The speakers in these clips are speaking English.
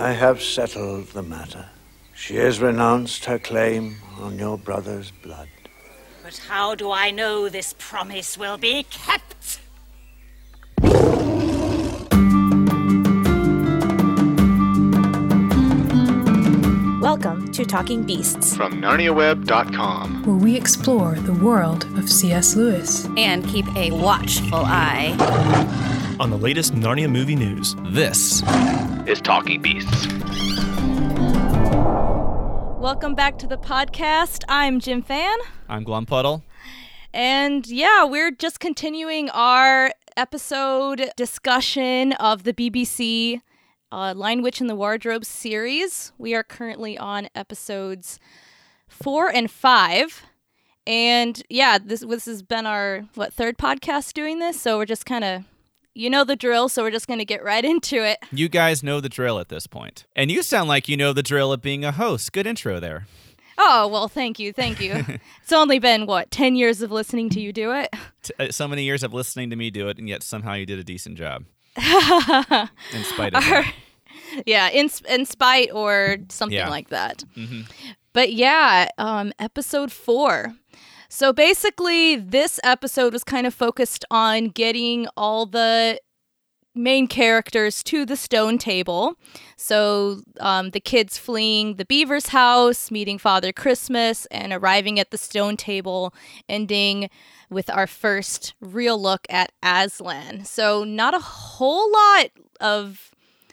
I have settled the matter. She has renounced her claim on your brother's blood. But how do I know this promise will be kept? Welcome to Talking Beasts from NarniaWeb.com, where we explore the world of C.S. Lewis and keep a watchful eye on the latest Narnia movie news. This is Talking Beasts. Welcome back to the podcast. I'm Jim Fan. I'm Glumpuddle. And yeah, we're just continuing our episode discussion of the BBC Lion Witch in the Wardrobe series. We are currently on episodes 4 and 5. And yeah, this has been our, third podcast doing this? So we're just kind of, you know the drill, so we're just going to get right into it. You guys know the drill at this point. And you sound like you know the drill of being a host. Good intro there. Oh, well, thank you. It's only been, 10 years of listening to you do it? So many years of listening to me do it, and yet somehow you did a decent job. In spite of that. Yeah, in spite or something like that. Mm-hmm. But yeah, episode 4. So basically, this episode was kind of focused on getting all the main characters to the stone table. So the kids fleeing the Beaver's house, meeting Father Christmas, and arriving at the stone table, ending with our first real look at Aslan. So not a whole lot of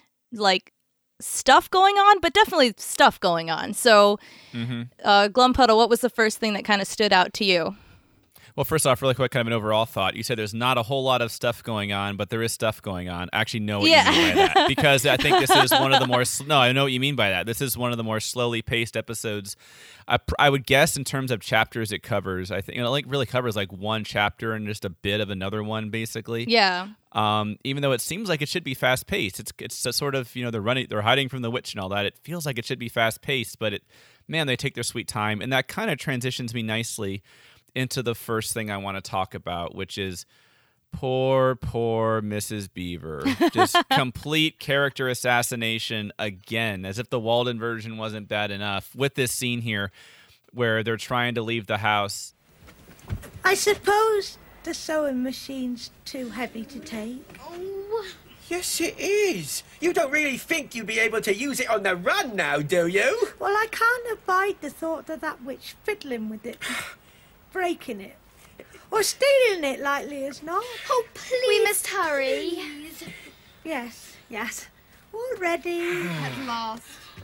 stuff going on, but definitely stuff going on. So Glumpuddle, what was the first thing that kind of stood out to you? Well, first off, really quick, kind of an overall thought. You said there's not a whole lot of stuff going on, but there is stuff going on. I actually know what you mean by that. Because I think this is one of the more... No, I know what you mean by that. This is one of the more slowly paced episodes. I would guess in terms of chapters it covers, I think it really covers one chapter and just a bit of another one, basically. Yeah. Even though it seems like it should be fast paced, it's a sort of, they're hiding from the witch and all that. It feels like it should be fast paced, but they take their sweet time, and that kind of transitions me nicely into the first thing I want to talk about, which is poor Mrs. Beaver. Just complete character assassination again, as if the Walden version wasn't bad enough, with this scene here where they're trying to leave the house. I suppose the sewing machine's too heavy to take. Oh, yes it is. You don't really think you'll be able to use it on the run now, do you? Well, I can't abide the thought of that witch fiddling with it, breaking it, or stealing it likely as not. Oh, please. We must hurry. Please. Yes. All ready. At last.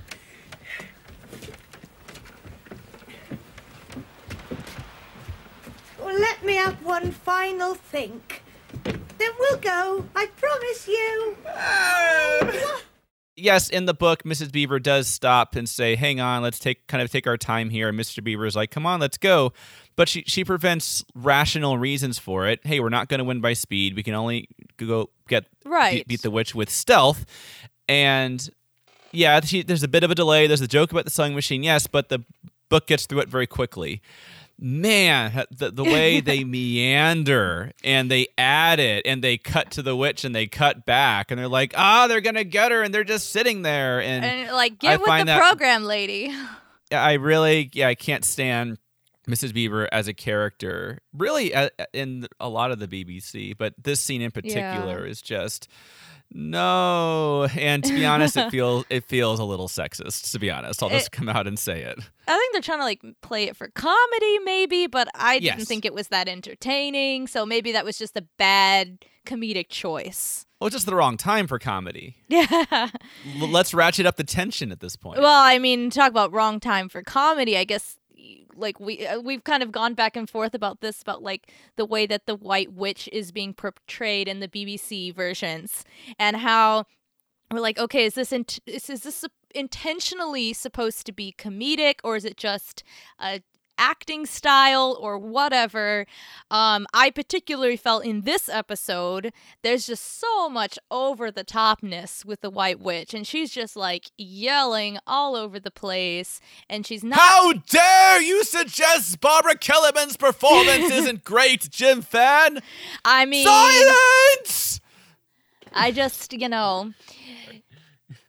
Well, let me have one final think. Then we'll go. I promise you. Yes, in the book, Mrs. Beaver does stop and say, hang on, let's take our time here. And Mr. Beaver is like, come on, let's go. But she prevents rational reasons for it. Hey, we're not going to win by speed. We can only go beat the witch with stealth. And yeah, there's a bit of a delay. There's a joke about the sewing machine, yes, but the book gets through it very quickly. Man, the way they meander and they add it and they cut to the witch and they cut back and they're like, they're going to get her, and they're just sitting there. And get with the program, lady. I can't stand Mrs. Beaver as a character, really, in a lot of the BBC, but this scene in particular is just... No, and to be honest, it feels a little sexist, to be honest. I'll just come out and say it. I think they're trying to play it for comedy maybe, but I didn't think it was that entertaining, so maybe that was just a bad comedic choice. Well, just the wrong time for comedy. Yeah. Let's ratchet up the tension at this point. Well, I mean, talk about wrong time for comedy, I guess. We've kind of gone back and forth about this, about the way that the White Witch is being portrayed in the BBC versions, and how we're like, okay, is this intentionally supposed to be comedic, or is it just a acting style or whatever? I particularly felt in this episode there's just so much over the topness with the White Witch, and she's just yelling all over the place, and she's not... How dare you suggest Barbara Kellerman's performance isn't great, Jim Fan? I mean... Silence! I just,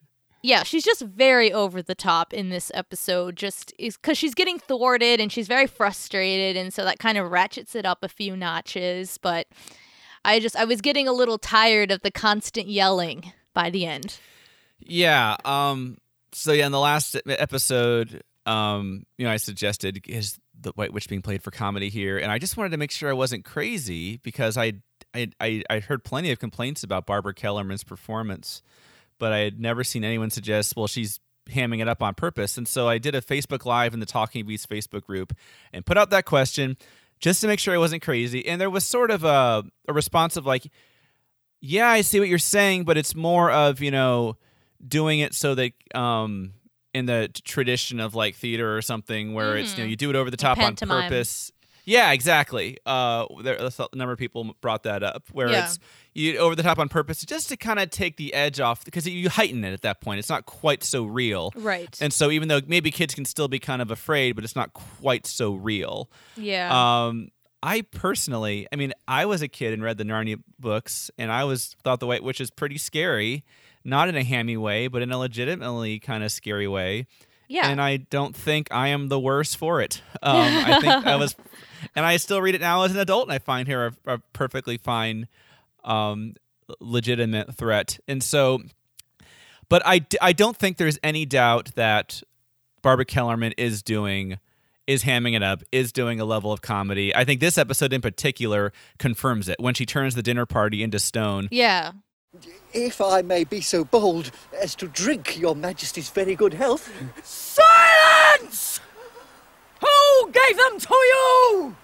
Yeah, she's just very over the top in this episode, just because she's getting thwarted and she's very frustrated, and so that kind of ratchets it up a few notches. But I was getting a little tired of the constant yelling by the end. Yeah. So yeah, in the last episode, I suggested is the White Witch being played for comedy here, and I just wanted to make sure I wasn't crazy because I heard plenty of complaints about Barbara Kellerman's performance, but I had never seen anyone suggest, well, she's hamming it up on purpose. And so I did a Facebook Live in the Talking Beasts Facebook group and put out that question just to make sure I wasn't crazy. And there was sort of a response of like, yeah, I see what you're saying, but it's more of, doing it so that in the tradition of like theater or something where it's, you do it over the top on purpose. Yeah, exactly. A number of people brought that up where it's you over the top on purpose just to kind of take the edge off because you heighten it at that point. It's not quite so real. Right. And so even though maybe kids can still be kind of afraid, but it's not quite so real. Yeah. I personally, I was a kid and read the Narnia books, and I thought the White Witch is pretty scary, not in a hammy way, but in a legitimately kind of scary way. Yeah. And I don't think I am the worse for it. I think I was, and I still read it now as an adult, and I find her a perfectly fine, legitimate threat. And so, but I don't think there's any doubt that Barbara Kellerman is hamming it up, is doing a level of comedy. I think this episode in particular confirms it when she turns the dinner party into stone. Yeah. If I may be so bold as to drink your Majesty's very good health. Silence! Who gave them to you?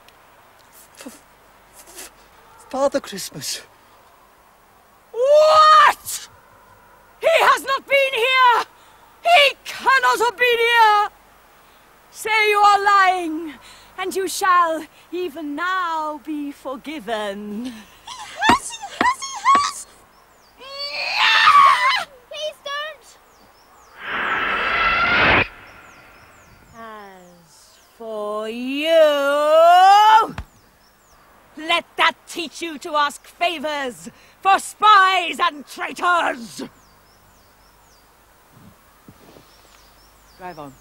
Father Christmas. What? He has not been here! He cannot have been here! Say you are lying, and you shall even now be forgiven. He has! Please don't! As for you, let that teach you to ask favors for spies and traitors! Drive on.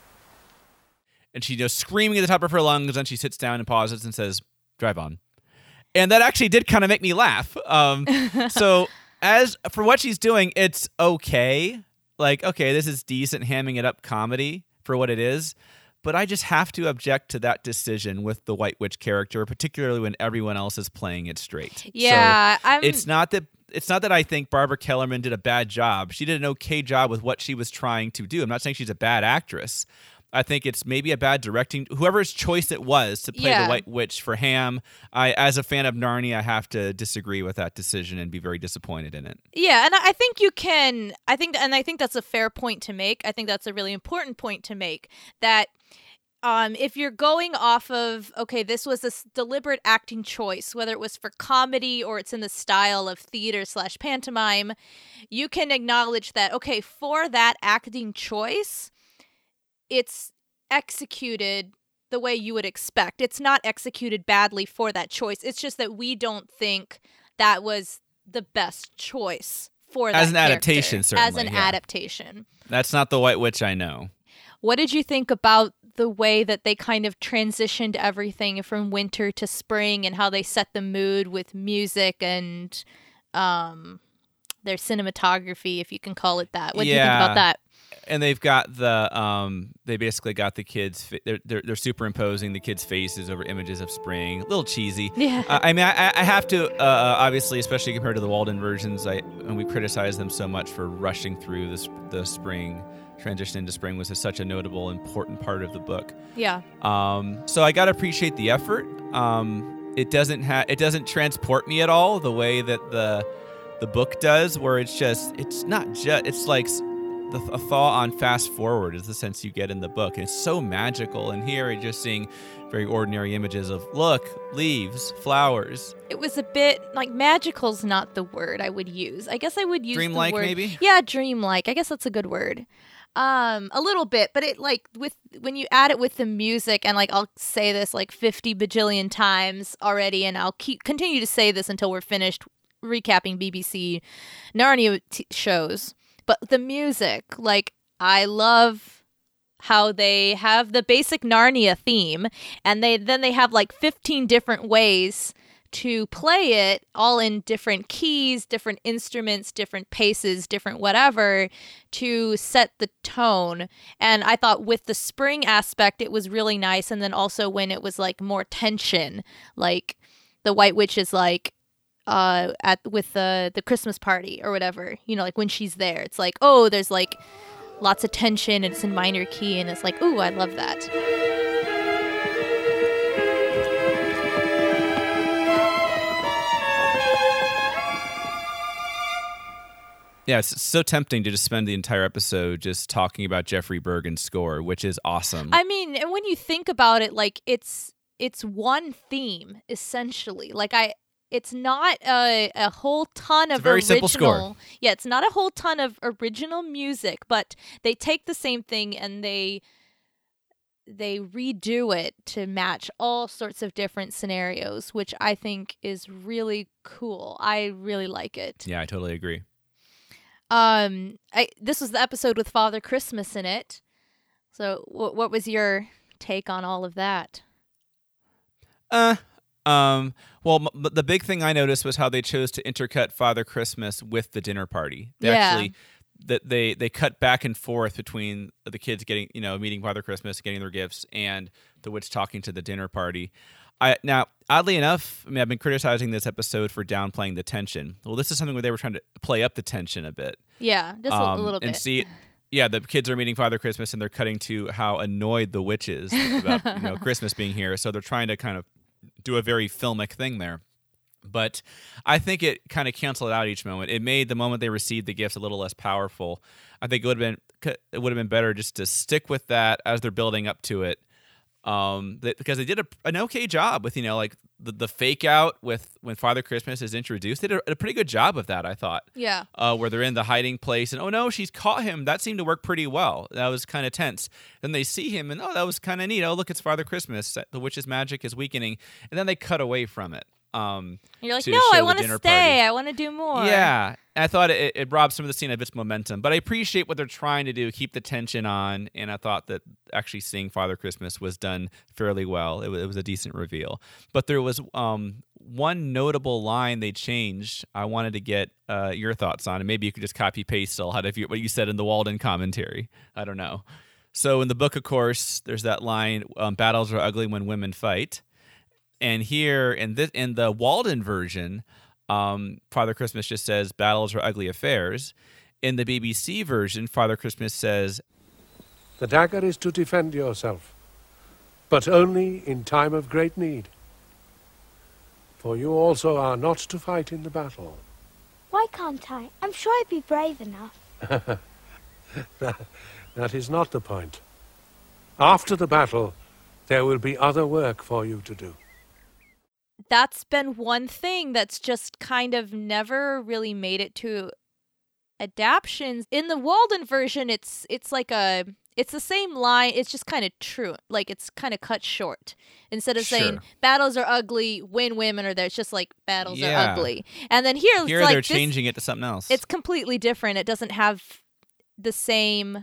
And she just screaming at the top of her lungs, and she sits down and pauses and says, "Drive on." And that actually did kind of make me laugh. So as for what she's doing, it's okay. Like, okay, this is decent hamming it up comedy for what it is. But I just have to object to that decision with the White Witch character, particularly when everyone else is playing it straight. Yeah. So it's not that I think Barbara Kellerman did a bad job. She did an okay job with what she was trying to do. I'm not saying she's a bad actress. I think it's maybe a bad directing. Whoever's choice it was to play the White Witch for Ham, as a fan of Narnia, I have to disagree with that decision and be very disappointed in it. Yeah, and I think you can. I think that's a fair point to make. I think that's a really important point to make. That if you're going off of, okay, this was a deliberate acting choice, whether it was for comedy or it's in the style of theater/pantomime, you can acknowledge that, okay, for that acting choice, it's executed the way you would expect. It's not executed badly for that choice. It's just that we don't think that was the best choice for that as an adaptation, certainly. As an adaptation. That's not the White Witch I know. What did you think about the way that they kind of transitioned everything from winter to spring and how they set the mood with music and their cinematography, if you can call it that? What do you think about that? And they've got they basically got the kids. They're superimposing the kids' faces over images of spring. A little cheesy. Yeah. I have to obviously, especially compared to the Walden versions, and we criticize them so much for rushing through the spring transition into spring was such a notable, important part of the book. Yeah. So I gotta appreciate the effort. It doesn't transport me at all the way that the book does, where it's like a thaw on fast forward is the sense you get in the book. And it's so magical. And here you're just seeing very ordinary images of, look, leaves, flowers. It was a bit like magical's not the word I would use. I guess I would use dreamlike, the word. Maybe? Yeah, dreamlike. I guess that's a good word. A little bit, but it when you add it with the music, and I'll say this 50 bajillion times already, and I'll continue to say this until we're finished recapping BBC Narnia shows. But the music, like, I love how they have the basic Narnia theme, and they have like 15 different ways to play it, all in different keys, different instruments, different paces, different whatever, to set the tone. And I thought with the spring aspect, it was really nice. And then also when it was like more tension, like the White Witch is like with the Christmas party or whatever, you know, like when she's there, it's like, oh, there's like lots of tension and it's in minor key, and it's like, ooh, I love that. Yeah, it's so tempting to just spend the entire episode just talking about Jeffrey Bergen's score, which is awesome. I mean, and when you think about it, like it's one theme essentially. Like it's not a whole ton of very original. simple score. Yeah, it's not a whole ton of original music, but they take the same thing and they redo it to match all sorts of different scenarios, which I think is really cool. I really like it. Yeah, I totally agree. This was the episode with Father Christmas in it. So what was your take on all of that? Well, the big thing I noticed was how they chose to intercut Father Christmas with the dinner party. They cut back and forth between the kids getting, meeting Father Christmas, getting their gifts, and the witch talking to the dinner party. Now, oddly enough, I mean, I've been criticizing this episode for downplaying the tension. Well, this is something where they were trying to play up the tension a bit. Yeah, just a little bit. And see, yeah, the kids are meeting Father Christmas, and they're cutting to how annoyed the witch is about Christmas being here. So they're trying to kind of do a very filmic thing there. But I think it kind of canceled out each moment. It made the moment they received the gifts a little less powerful. I think it would have been better just to stick with that as they're building up to it. Because they did an okay job with, like the fake out with when Father Christmas is introduced. They did a pretty good job of that, I thought. Yeah. Where they're in the hiding place and, oh no, she's caught him. That seemed to work pretty well. That was kind of tense. Then they see him and, oh, that was kind of neat. Oh, look, it's Father Christmas. The witch's magic is weakening. And then they cut away from it. You're like, no, I want to stay. Party. I want to do more. Yeah. And I thought it robbed some of the scene of its momentum. But I appreciate what they're trying to do, keep the tension on. And I thought that actually seeing Father Christmas was done fairly well. It was a decent reveal. But there was one notable line they changed. I wanted to get your thoughts on. And maybe you could just copy-paste still out of what you said in the Walden commentary. I don't know. So in the book, of course, there's that line, battles are ugly when women fight. And here in the Walden version, Father Christmas just says, battles are ugly affairs. In the BBC version, Father Christmas says, the dagger is to defend yourself, but only in time of great need. For you also are not to fight in the battle. Why can't I? I'm sure I'd be brave enough. That is not the point. After the battle, there will be other work for you to do. That's been one thing that's just kind of never really made it to adaptions. In the Walden version, it's the same line. It's just kind of true. Like, it's kind of cut short. Instead of saying battles are ugly when women are there, it's just like battles are ugly. And then here it's like they're changing it to something else. It's completely different. It doesn't have the same.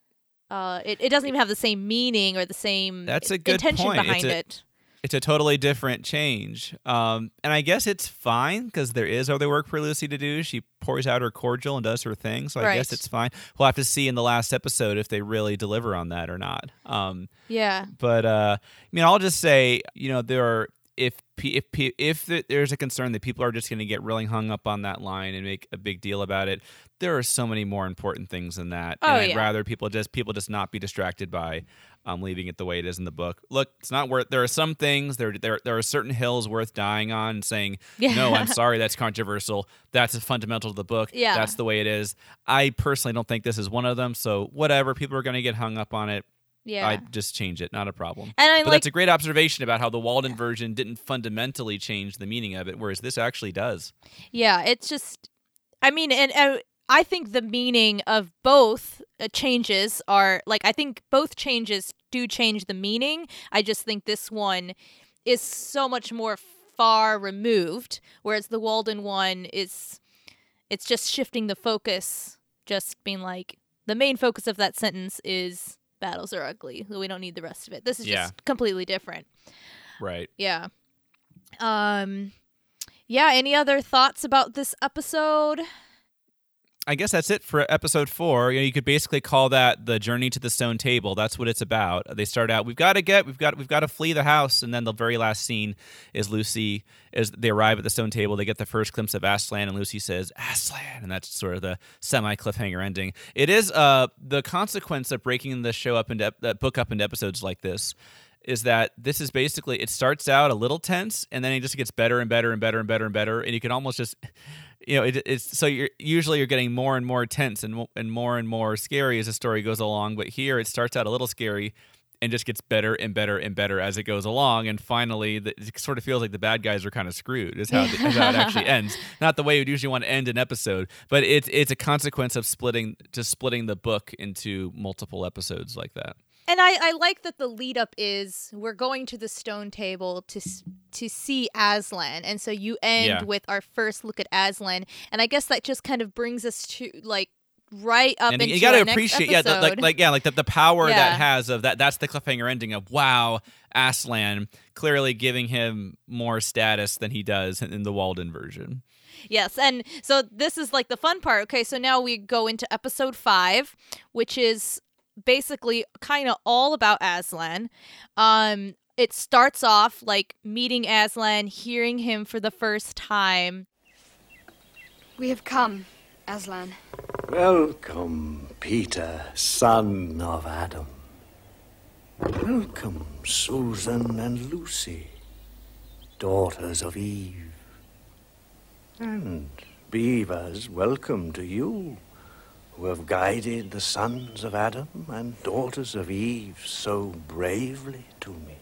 It doesn't even have the same meaning or the same intention behind it. It's a totally different change. And I guess it's fine because there is other work for Lucy to do. She pours out her cordial and does her thing. So I guess it's fine. We'll have to see in the last episode if they really deliver on that or not. Yeah. But, I'll just say, there are, if there's a concern that people are just going to get really hung up on that line and make a big deal about it, there are so many more important things than that. And I'd rather people just not be distracted by leaving it the way it is in the book. Look, it's not worth. There are some things. There are certain hills worth dying on. And saying no, I'm sorry, that's controversial. That's fundamental to the book. Yeah. That's the way it is. I personally don't think this is one of them. So whatever, people are going to get hung up on it. Yeah. I just change it, not a problem. And but that's a great observation about how the Walden version didn't fundamentally change the meaning of it, whereas this actually does. Yeah, it's just, and I think the meaning of both changes are, I think both changes do change the meaning. I just think this one is so much more far removed, whereas the Walden one it's just shifting the focus just being like, the main focus of that sentence is battles are ugly. We don't need the rest of it. This is just completely different. Right. Yeah. Yeah, any other thoughts about this episode? I guess that's it for episode 4. You could basically call that the journey to the stone table. That's what it's about. They start out, we've got to flee the house, and then the very last scene is Lucy, as they arrive at the stone table, they get the first glimpse of Aslan, and Lucy says, Aslan, and that's sort of the semi-cliffhanger ending. It is the consequence of breaking the show up into the book up into episodes like this. Is that this is basically, it starts out a little tense, and then it just gets better and better and better and better and better, and you can almost just, it's so you're getting more and more tense and more scary as the story goes along. But here it starts out a little scary and just gets better and better and better as it goes along, and finally it sort of feels like the bad guys are kind of screwed. Is how it actually ends. Not the way you'd usually want to end an episode, but it's a consequence of splitting the book into multiple episodes like that. And I like that the lead up is we're going to the stone table to see Aslan, and so you end with our first look at Aslan, and I guess that just kind of brings us to like right up into you got to our next appreciate episode. the power that has of that. That's the cliffhanger ending of wow, Aslan, clearly giving him more status than he does in the Walden version. Yes, and so this is like the fun part. Okay, so now we go into episode 5, which is basically kind of all about Aslan. It starts off like meeting Aslan, hearing him for the first time. We have come, Aslan. Welcome, Peter, son of Adam. Welcome, Susan and Lucy, daughters of Eve. And Beavers, welcome to you, who have guided the sons of Adam and daughters of Eve so bravely to me.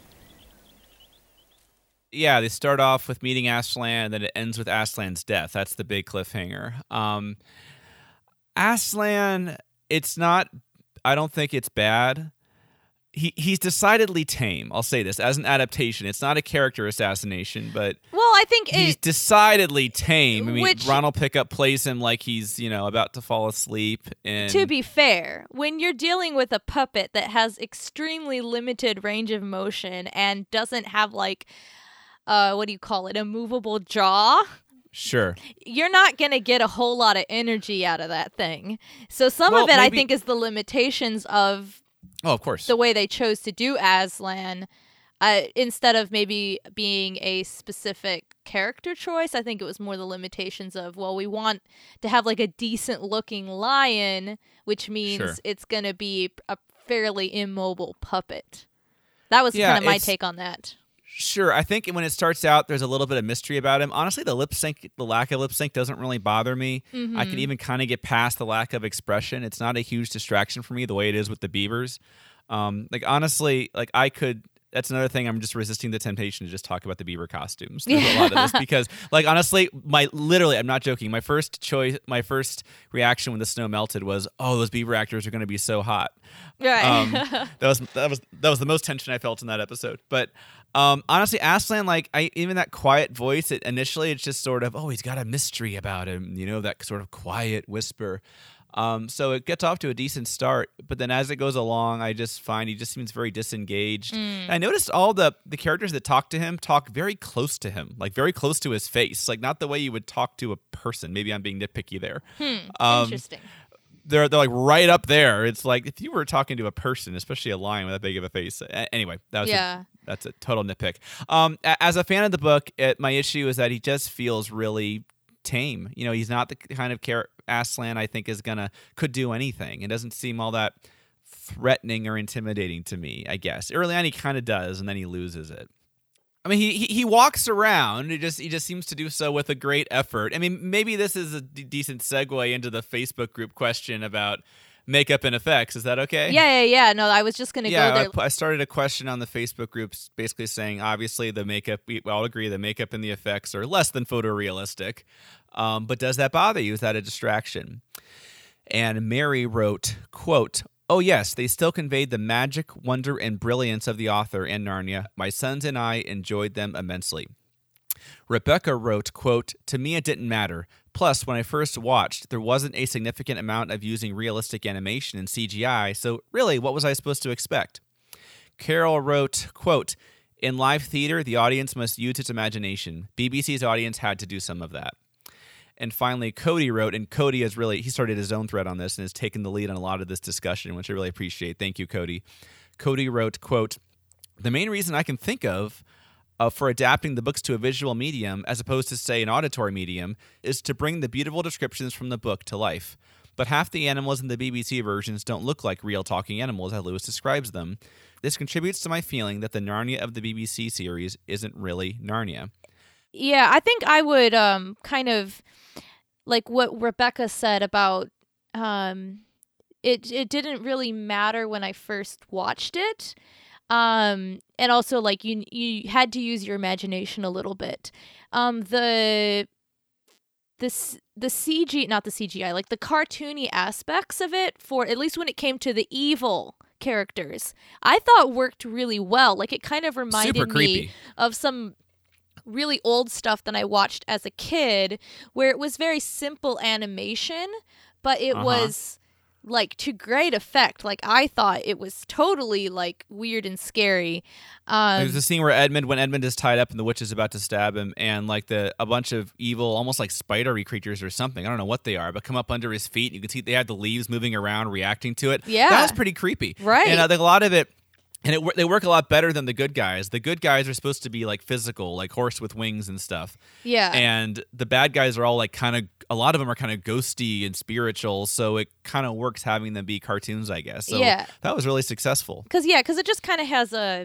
Yeah, they start off with meeting Aslan, and then it ends with Aslan's death. That's the big cliffhanger. Aslan, it's not, I don't think it's bad. He's decidedly tame. I'll say this as an adaptation. It's not a character assassination, but I think he's decidedly tame. I mean, Ronald Pickup plays him like he's about to fall asleep. And to be fair, when you're dealing with a puppet that has extremely limited range of motion and doesn't have like, what do you call it, a movable jaw? Sure. You're not going to get a whole lot of energy out of that thing. So some of it, I think, is the limitations of of course, the way they chose to do Aslan, instead of maybe being a specific character choice. I think it was more the limitations of, well, we want to have like a decent looking lion, which means it's going to be a fairly immobile puppet. That was kind of my take on that. Sure. I think when it starts out, there's a little bit of mystery about him. Honestly, the lack of lip sync doesn't really bother me. Mm-hmm. I can even kind of get past the lack of expression. It's not a huge distraction for me the way it is with the Beavers. Honestly, that's another thing. I'm just resisting the temptation to just talk about the beaver costumes. There's a lot of this because, honestly, I'm not joking. My first reaction when the snow melted was, oh, those beaver actors are going to be so hot. Right. That was the most tension I felt in that episode. But honestly, Aslan, even that quiet voice, initially it's just sort of, oh, he's got a mystery about him, that sort of quiet whisper. So it gets off to a decent start, but then as it goes along, I just find he just seems very disengaged. I noticed all the characters that talk to him talk very close to him, very close to his face, not the way you would talk to a person. Maybe I'm being nitpicky there. Interesting. They're right up there. It's like if you were talking to a person, especially a lion with that big of a face. Anyway, that's a total nitpick. As a fan of the book, my issue is that he just feels really tame. He's not the kind of Aslan I think could do anything. It doesn't seem all that threatening or intimidating to me, I guess. Early on he kind of does, and then he loses it. I mean, he walks around. He just seems to do so with a great effort. I mean, maybe this is a decent segue into the Facebook group question about makeup and effects. Is that okay? Yeah. No, I was just going to go there. I started a question on the Facebook groups basically saying, obviously, the makeup, we all agree the makeup and the effects are less than photorealistic. But does that bother you? Is that a distraction? And Mary wrote, quote, "Oh yes, they still conveyed the magic, wonder, and brilliance of the author and Narnia. My sons and I enjoyed them immensely." Rebecca wrote, quote, "To me it didn't matter. Plus, when I first watched, there wasn't a significant amount of using realistic animation and CGI, so really, what was I supposed to expect?" Carol wrote, quote, "In live theater, the audience must use its imagination. BBC's audience had to do some of that." And finally, Cody wrote, and Cody has really, he started his own thread on this and has taken the lead on a lot of this discussion, which I really appreciate. Thank you, Cody. Cody wrote, quote, "The main reason I can think of for adapting the books to a visual medium as opposed to, say, an auditory medium is to bring the beautiful descriptions from the book to life. But half the animals in the BBC versions don't look like real talking animals as Lewis describes them. This contributes to my feeling that the Narnia of the BBC series isn't really Narnia." Yeah, I think I would kind of like what Rebecca said about it didn't really matter when I first watched it. And also, like, you had to use your imagination a little bit. The CG, not the CGI, like the cartoony aspects of it, for at least when it came to the evil characters, I thought worked really well. Like, it kind of reminded me of some really old stuff that I watched as a kid, where it was very simple animation, but it was like to great effect. Like, I thought it was totally like weird and scary. There's a scene where when Edmund is tied up and the witch is about to stab him, and like a bunch of evil, almost like spidery creatures or something, I don't know what they are, but come up under his feet. You can see they had the leaves moving around, reacting to it. Yeah, that was pretty creepy. Right, and a lot of it. And they work a lot better than the good guys. The good guys are supposed to be like physical, like horse with wings and stuff. Yeah. And the bad guys are all like a lot of them are kind of ghosty and spiritual. So it kind of works having them be cartoons, I guess. So yeah, that was really successful. Because it just kind of has a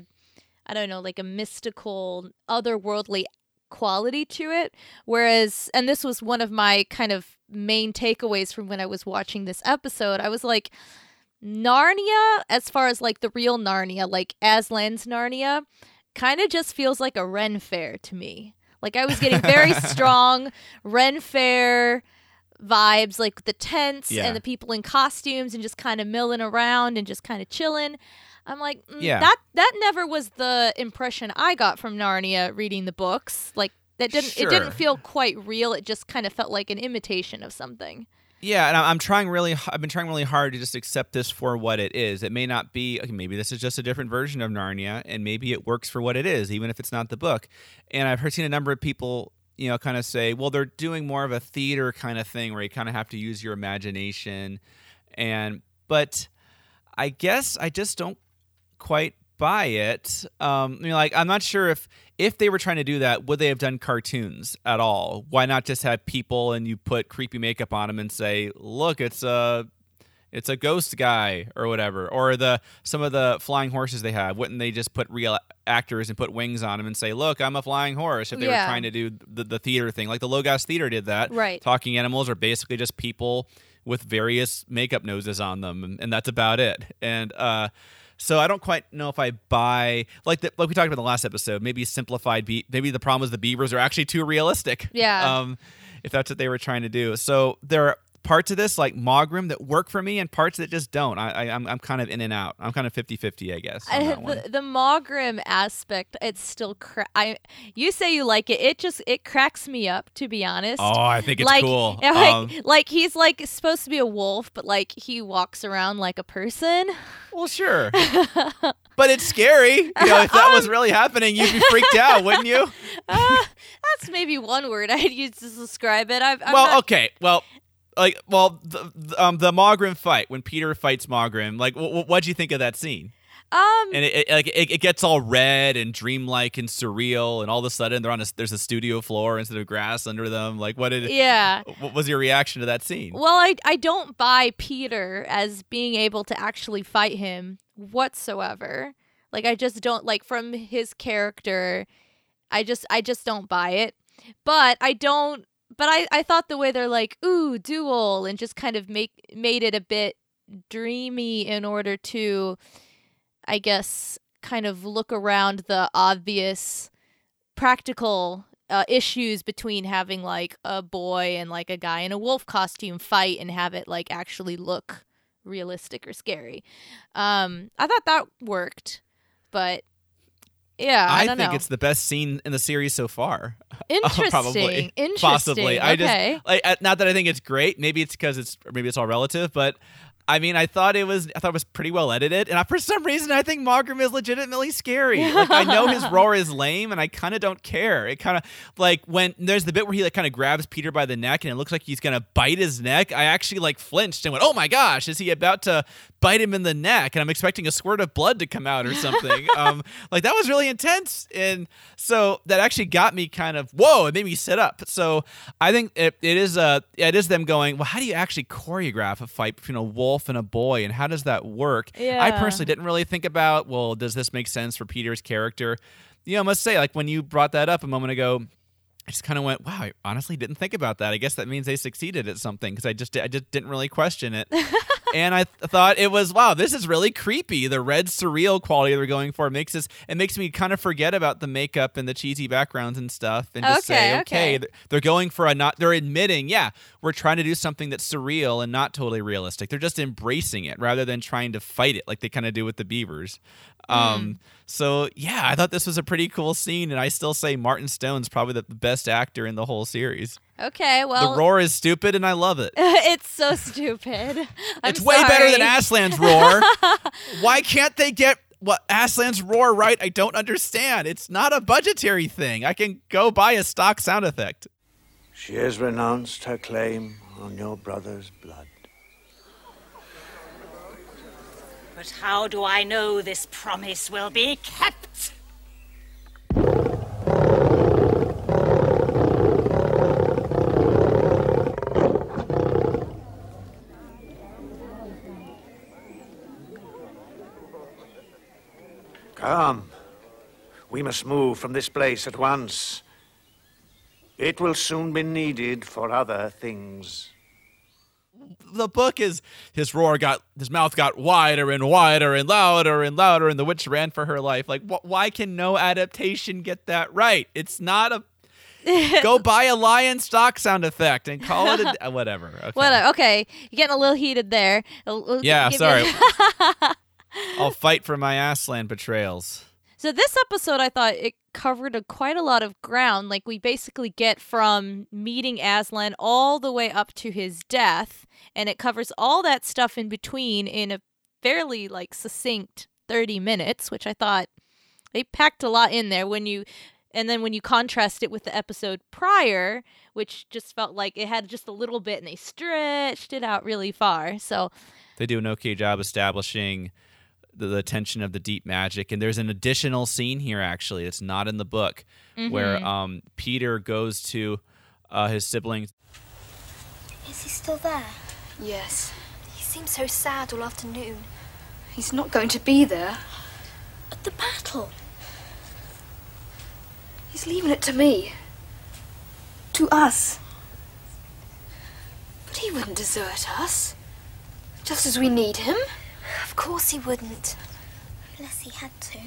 mystical, otherworldly quality to it. Whereas, and this was one of my kind of main takeaways from when I was watching this episode, I was like, Narnia, as far as like the real Narnia, like Aslan's Narnia, kind of just feels like a Ren Fair to me. Like, I was getting very strong Ren Fair vibes, like the tents and the people in costumes and just kind of milling around and just kind of chilling. I'm like, that never was the impression I got from Narnia reading the books. Like, it didn't feel quite real. It just kind of felt like an imitation of something. Yeah, and I've been trying really hard to just accept this for what it is. It may not be, maybe this is just a different version of Narnia, and maybe it works for what it is, even if it's not the book. And I've seen a number of people, kind of say, well, they're doing more of a theater kind of thing where you kind of have to use your imagination. But I guess I just don't quite buy it. I'm not sure if they were trying to do that, would they have done cartoons at all? Why not just have people and you put creepy makeup on them and say, look, it's a ghost guy or whatever? Or some of the flying horses they have, wouldn't they just put real actors and put wings on them and say, look, I'm a flying horse, if they were trying to do the theater thing? Like the Logos Theater did that. Right. Talking animals are basically just people with various makeup noses on them, and that's about it. And so I don't quite know if I buy, like we talked about in the last episode, maybe simplified. Maybe the problem is the beavers are actually too realistic. Yeah. If that's what they were trying to do. So there are parts of this, like Mogrim, that work for me and parts that just don't. I'm kind of in and out. I'm kind of 50-50, I guess. The Mogrim aspect, it's still you say you like it. It cracks me up, to be honest. Oh, I think it's cool. Like he's like supposed to be a wolf, but like he walks around like a person. Well, sure. But it's scary. If that was really happening, you'd be freaked out, wouldn't you? That's maybe one word I'd use to describe it. Okay. Well, the Mogrim fight, when Peter fights Mogrim, like, what'd you think of that scene? And it gets all red and dreamlike and surreal, and all of a sudden there's a studio floor instead of grass under them. Like, what was your reaction to that scene? Well, I don't buy Peter as being able to actually fight him whatsoever. Like, I just don't, like, from his character, I just don't buy it. But I thought the way they're like, ooh, duel, and just kind of made it a bit dreamy in order to, I guess, kind of look around the obvious practical issues between having like a boy and like a guy in a wolf costume fight and have it like actually look realistic or scary. I thought that worked, but I think it's the best scene in the series so far. Interesting. Probably. Interesting. Possibly. Okay. Not that I think it's great. Maybe it's because it's all relative, but I mean, I thought it was pretty well edited, and for some reason, I think Mogrim is legitimately scary. Like, I know his roar is lame, and I kind of don't care. It kind of like when there's the bit where he like kind of grabs Peter by the neck, and it looks like he's gonna bite his neck. I actually like flinched and went, "Oh my gosh, is he about to bite him in the neck?" And I'm expecting a squirt of blood to come out or something. Like that was really intense, and so that actually got me kind of whoa. It made me sit up. So I think it is them going, well, how do you actually choreograph a fight between a wolf and a boy, and how does that work? Yeah. I personally didn't really think about, well, does this make sense for Peter's character? I must say, like when you brought that up a moment ago, I just kind of went, wow, I honestly didn't think about that. I guess that means they succeeded at something because I just didn't really question it. And I thought it was, wow, this is really creepy. The red surreal quality they're going for makes me kind of forget about the makeup and the cheesy backgrounds and stuff, and just say, okay, they're going for they're admitting, yeah, we're trying to do something that's surreal and not totally realistic. They're just embracing it rather than trying to fight it like they kind of do with the beavers. So yeah, I thought this was a pretty cool scene, and I still say Martin Stone's probably the best actor in the whole series. Okay, well, the roar is stupid, and I love it. It's so stupid. It's way better than Aslan's roar. Why can't they get Aslan's roar right? I don't understand. It's not a budgetary thing. I can go buy a stock sound effect. She has renounced her claim on your brother's blood. But how do I know this promise will be kept? Come. We must move from this place at once. It will soon be needed for other things. The book is his mouth got wider and wider and louder, and the witch ran for her life. Like, why can no adaptation get that right? It's not a go buy a lion stock sound effect and call it whatever. Okay. Okay, you're getting a little heated there. Yeah, sorry. I'll fight for my Aslan betrayals. So this episode, I thought it covered quite a lot of ground. Like, we basically get from meeting Aslan all the way up to his death, and it covers all that stuff in between in a fairly, succinct 30 minutes, which I thought they packed a lot in there. And then when you contrast it with the episode prior, which just felt like it had just a little bit, and they stretched it out really far. So they do an okay job establishing the tension of the deep magic, and there's an additional scene here actually it's not in the book, where Peter goes to his siblings. Is he still there? Yes. He seems so sad all afternoon. He's not going to be there. At the battle? He's leaving it to me. To us. But he wouldn't desert us. Just as we need him. Of course he wouldn't. Unless he had to.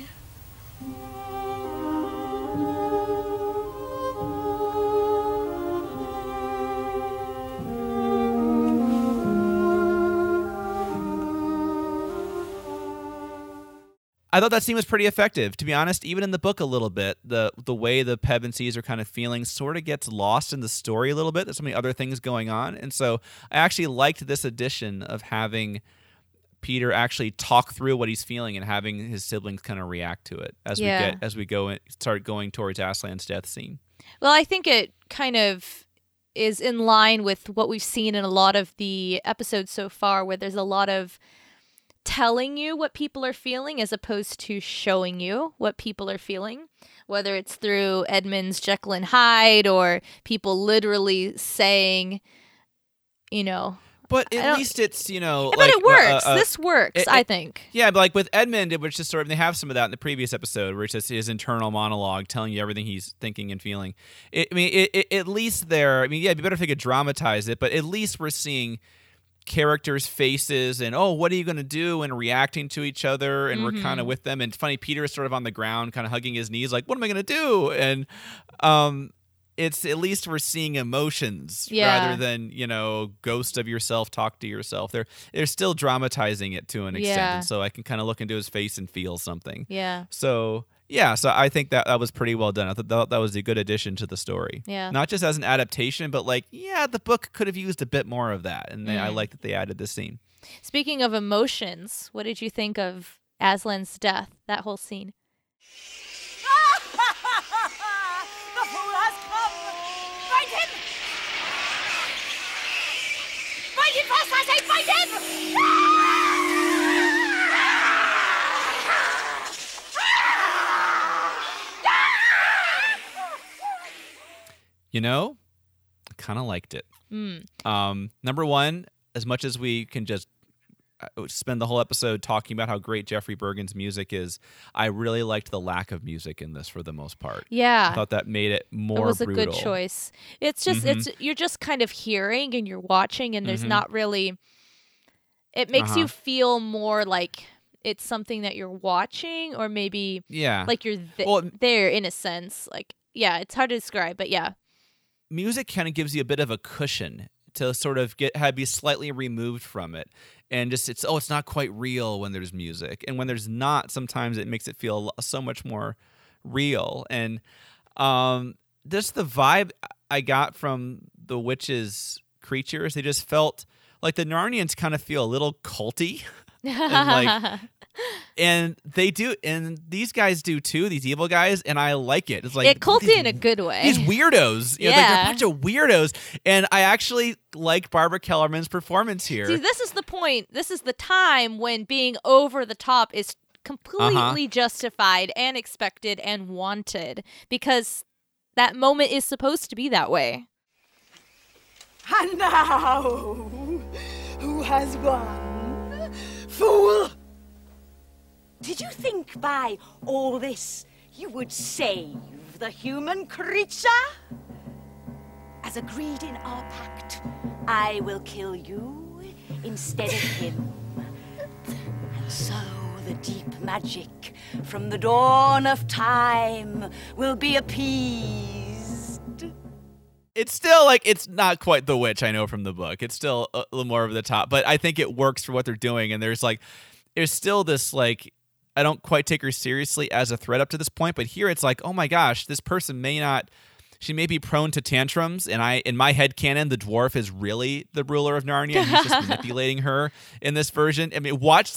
I thought that scene was pretty effective, to be honest. Even in the book a little bit, the way the Pevensies are kind of feeling sort of gets lost in the story a little bit. There's so many other things going on. And so I actually liked this addition of having Peter actually talk through what he's feeling and having his siblings kind of react to it as we start going towards Aslan's death scene. Well, I think it kind of is in line with what we've seen in a lot of the episodes so far, where there's a lot of telling you what people are feeling as opposed to showing you what people are feeling, whether it's through Edmund's Jekyll and Hyde or people literally saying, But at least it's, but it works. This works, I think. Yeah, but like with Edmund, it was just sort of, they have some of that in the previous episode where it's just his internal monologue telling you everything he's thinking and feeling. At least there, it'd be better if they could dramatize it, but at least we're seeing characters' faces and, what are you going to do, and reacting to each other, and we're kind of with them. And funny, Peter is sort of on the ground, kind of hugging his knees, like, what am I going to do? And it's at least we're seeing emotions rather than, ghost of yourself, talk to yourself. They're still dramatizing it to an extent. And so I can kind of look into his face and feel something. Yeah. So Yeah, so I think that was pretty well done. I thought that was a good addition to the story. Yeah. Not just as an adaptation, but like, yeah, the book could have used a bit more of that. And I like that they added this scene. Speaking of emotions, what did you think of Aslan's death, that whole scene? The fool has come! Find him! Find him fast, I say, find him! You know, I kind of liked it. Number one, as much as we can just spend the whole episode talking about how great Jeffrey Bergen's music is, I really liked the lack of music in this for the most part. Yeah. I thought that made it more brutal. It was a good choice. It's just, you're just kind of hearing and you're watching and there's not really, it makes you feel more like it's something that you're watching or maybe like you're there in a sense. Like, yeah, it's hard to describe, but yeah. Music kind of gives you a bit of a cushion to sort of be slightly removed from it. And just it's not quite real when there's music. And when there's not, sometimes it makes it feel so much more real. And just the vibe I got from the witches' creatures, they just felt like the Narnians kind of feel a little culty. And they do, and these guys do too, these evil guys, and I like it. It's like culty in a good way. These weirdos. They're a bunch of weirdos. And I actually like Barbara Kellerman's performance here. See, this is the point. This is the time when being over the top is completely justified and expected and wanted, because that moment is supposed to be that way. And now, who has won? Fool! Did you think by all this you would save the human creature? As agreed in our pact, I will kill you instead of him. And so the deep magic from the dawn of time will be appeased. It's still like, it's not quite the witch I know from the book. It's still a little more over the top, but I think it works for what they're doing. And there's still this like, I don't quite take her seriously as a threat up to this point, but here it's like, oh my gosh, this person she may be prone to tantrums, and in my head canon, the dwarf is really the ruler of Narnia, and he's just manipulating her in this version. I mean,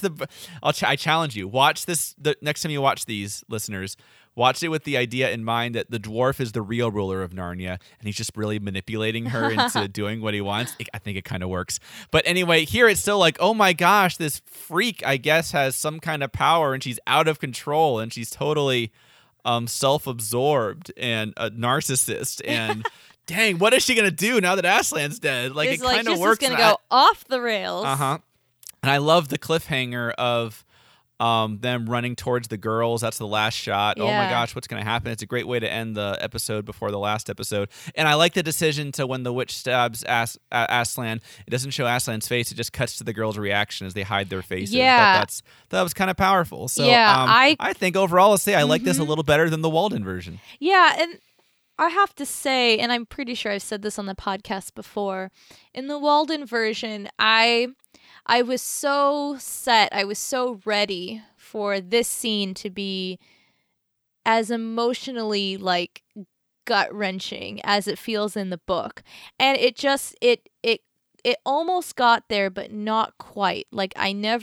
I challenge you, watch this, the next time you watch these, listeners, watch it with the idea in mind that the dwarf is the real ruler of Narnia, and he's just really manipulating her into doing what he wants. I think it kind of works. But anyway, here it's still like, oh my gosh, this freak, I guess, has some kind of power, and she's out of control, and she's totally self-absorbed and a narcissist. And dang, what is she going to do now that Aslan's dead? Like, it kind of works. It's going to go off the rails. And I love the cliffhanger of them running towards the girls. That's the last shot. Yeah. Oh my gosh, what's going to happen? It's a great way to end the episode before the last episode. And I like the decision to, when the witch stabs Aslan, it doesn't show Aslan's face. It just cuts to the girls' reaction as they hide their faces. Yeah. That was kind of powerful. So yeah, I think overall, I'll say I like this a little better than the Walden version. Yeah, and I have to say, and I'm pretty sure I've said this on the podcast before, in the Walden version, I was so set, I was so ready for this scene to be as emotionally like gut-wrenching as it feels in the book. And it just it almost got there, but not quite. Like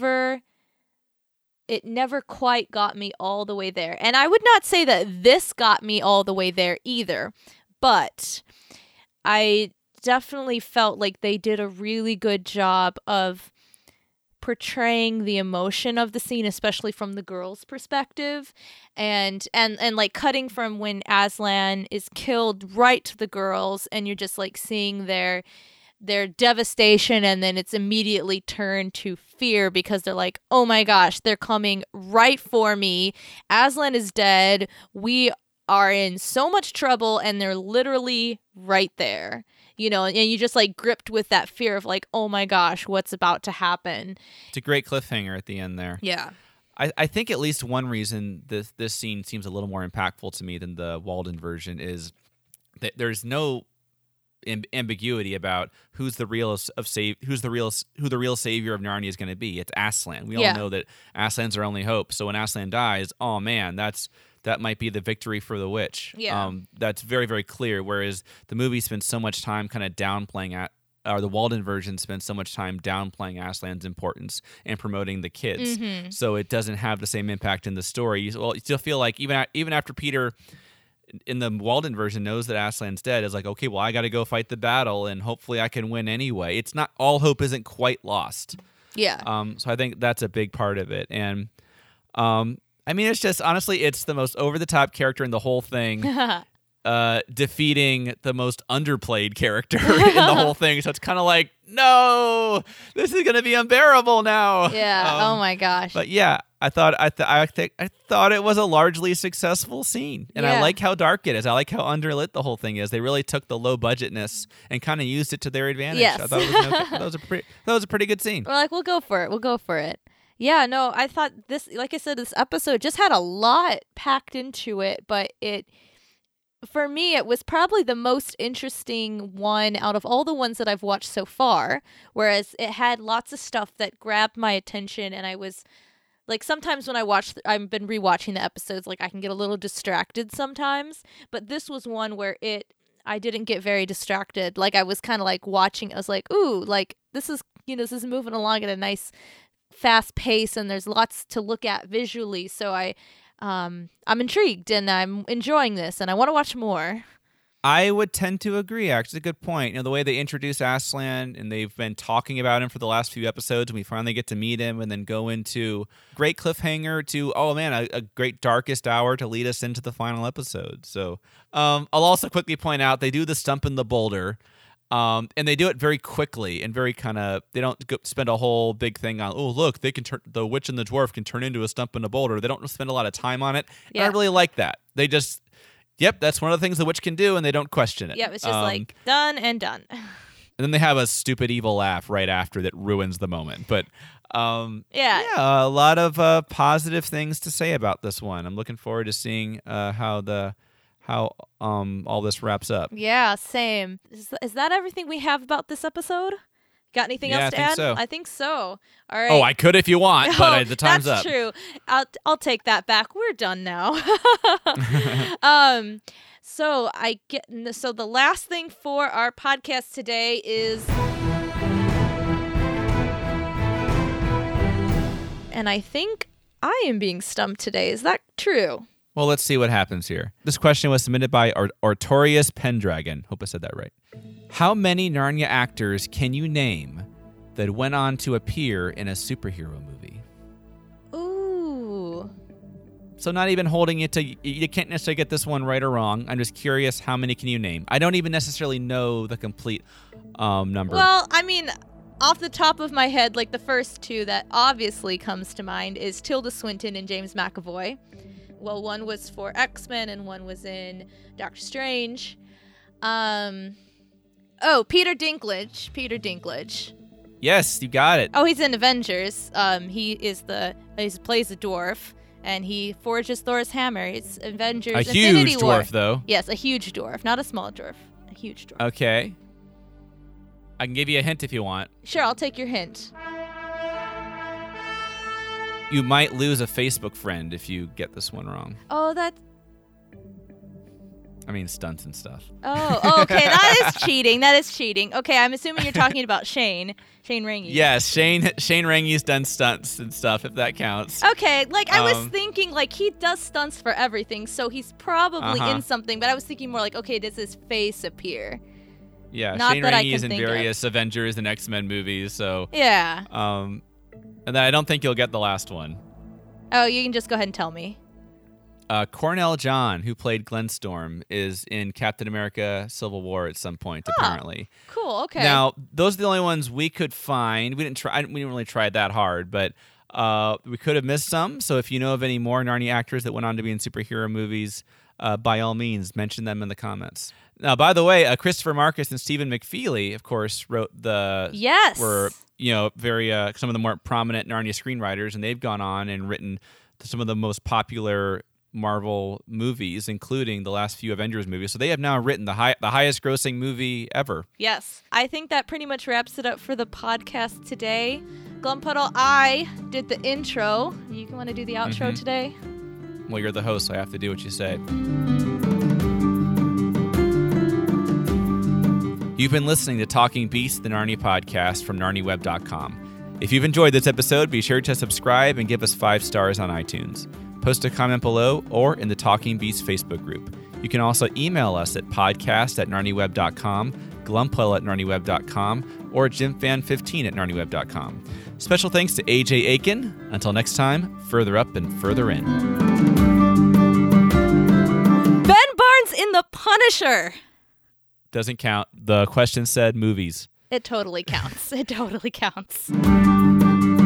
it never quite got me all the way there. And I would not say that this got me all the way there either, but I definitely felt like they did a really good job of portraying the emotion of the scene, especially from the girl's perspective, and like cutting from when Aslan is killed right to the girls, and you're just like seeing their devastation, and then it's immediately turned to fear because they're like, oh my gosh, they're coming right for me. Aslan is dead. We are in so much trouble, and they're literally right there. You know, and you just like gripped with that fear of like, oh my gosh, what's about to happen? It's a great cliffhanger at the end there. Yeah. I think at least one reason this scene seems a little more impactful to me than the Walden version is that there's no ambiguity about who the real savior of Narnia is going to be. It's Aslan. We all know that Aslan's our only hope. So when Aslan dies, oh man, that's that might be the victory for the witch. Yeah. That's very, very clear, whereas the movie spends so much time kind of downplaying or the Walden version spends so much time downplaying Aslan's importance and promoting the kids. Mhm. So it doesn't have the same impact in the story. You still feel like even after Peter in the Walden version knows that Aslan's dead, is like, okay, well, I got to go fight the battle and hopefully I can win anyway. It's not, all hope isn't quite lost. Yeah. So I think that's a big part of it. And I mean, it's just, honestly, it's the most over-the-top character in the whole thing. Defeating the most underplayed character in the whole thing. So it's kind of like, no, this is going to be unbearable now. Yeah. Oh my gosh. But yeah, I thought it was a largely successful scene, and I like how dark it is. I like how underlit the whole thing is. They really took the low budgetness and kind of used it to their advantage. Yes. I thought that was a pretty good scene. We're like, we'll go for it. Yeah, no, I thought this, like I said, this episode just had a lot packed into it, but for me, it was probably the most interesting one out of all the ones that I've watched so far, whereas it had lots of stuff that grabbed my attention, and I was, like, sometimes when I've been rewatching the episodes, like, I can get a little distracted sometimes, but this was one where I didn't get very distracted. Like, I was kind of, like, watching, I was like, ooh, like, this is moving along at a nice, fast pace, and there's lots to look at visually, so I'm intrigued and I'm enjoying this and I want to watch more. I would tend to agree, actually. A good point. The way they introduce Aslan, and they've been talking about him for the last few episodes, and we finally get to meet him and then go into great cliffhanger to, oh man, a great darkest hour to lead us into the final episode. So I'll also quickly point out, they do the stump in the boulder, and they do it very quickly and very they don't spend a whole big thing on, oh, look, they can the witch and the dwarf can turn into a stump in a boulder. They don't spend a lot of time on it. Yeah. And I really like that. They just, yep, that's one of the things the witch can do, and they don't question it. Yep, it's just like done and done. And then they have a stupid evil laugh right after that ruins the moment. But yeah, a lot of positive things to say about this one. I'm looking forward to seeing how all this wraps up. Yeah, same. Is that everything we have about this episode? Got anything else to add? So. I think so. All right. Oh, I could if you want, but the time's that's up. That's true. I'll take that back. We're done now. So the last thing for our podcast today is, and I think I am being stumped today. Is that true? Well, let's see what happens here. This question was submitted by Artorius Pendragon. Hope I said that right. How many Narnia actors can you name that went on to appear in a superhero movie? Ooh. So not even holding it to, you can't necessarily get this one right or wrong. I'm just curious, how many can you name? I don't even necessarily know the complete number. Well, I mean, off the top of my head, like the first two that obviously comes to mind is Tilda Swinton and James McAvoy. Well, one was for X-Men and one was in Doctor Strange. Peter Dinklage. Yes, you got it. Oh, he's in Avengers. He plays a dwarf, and he forges Thor's hammer. It's Avengers. A Infinity huge War. dwarf, though. Yes, a huge dwarf, not a small dwarf. A huge dwarf. Okay. I can give you a hint if you want. Sure, I'll take your hint. You might lose a Facebook friend if you get this one wrong. Oh, that's... I mean, stunts and stuff. Oh, okay. That is cheating. Okay, I'm assuming you're talking about Shane Rangi. Yes, Shane Rangi's done stunts and stuff, if that counts. Okay, I was thinking, he does stunts for everything, so he's probably in something, but I was thinking more okay, does his face appear? Yeah, Not Shane Rangi is in various Avengers and X-Men movies, so... Yeah. And then I don't think you'll get the last one. Oh, you can just go ahead and tell me. Cornell John, who played Glenstorm, is in Captain America Civil War at some point, apparently. Cool, okay. Now, those are the only ones we could find. We didn't really try that hard, but we could have missed some. So if you know of any more Narnia actors that went on to be in superhero movies, by all means, mention them in the comments. Now, by the way, Christopher Marcus and Stephen McFeely, of course, wrote the... Yes! Were, very some of the more prominent Narnia screenwriters, and they've gone on and written some of the most popular Marvel movies, including the last few Avengers movies. So they have now written the highest grossing movie ever. Yes. I think that pretty much wraps it up for the podcast today. Glumpuddle, I did the intro. You want to do the outro today? Well, you're the host, so I have to do what you say. You've been listening to Talking Beasts, the Narnia podcast from NarniaWeb.com. If you've enjoyed this episode, be sure to subscribe and give us 5 stars on iTunes. Post a comment below or in the Talking Beasts Facebook group. You can also email us at podcast@NarniaWeb.com, glumpuel@NarniaWeb.com, or JimFan15@NarniaWeb.com. Special thanks to AJ Aiken. Until next time, further up and further in. Ben Barnes in The Punisher. Doesn't count. The question said movies. It totally counts. It totally counts.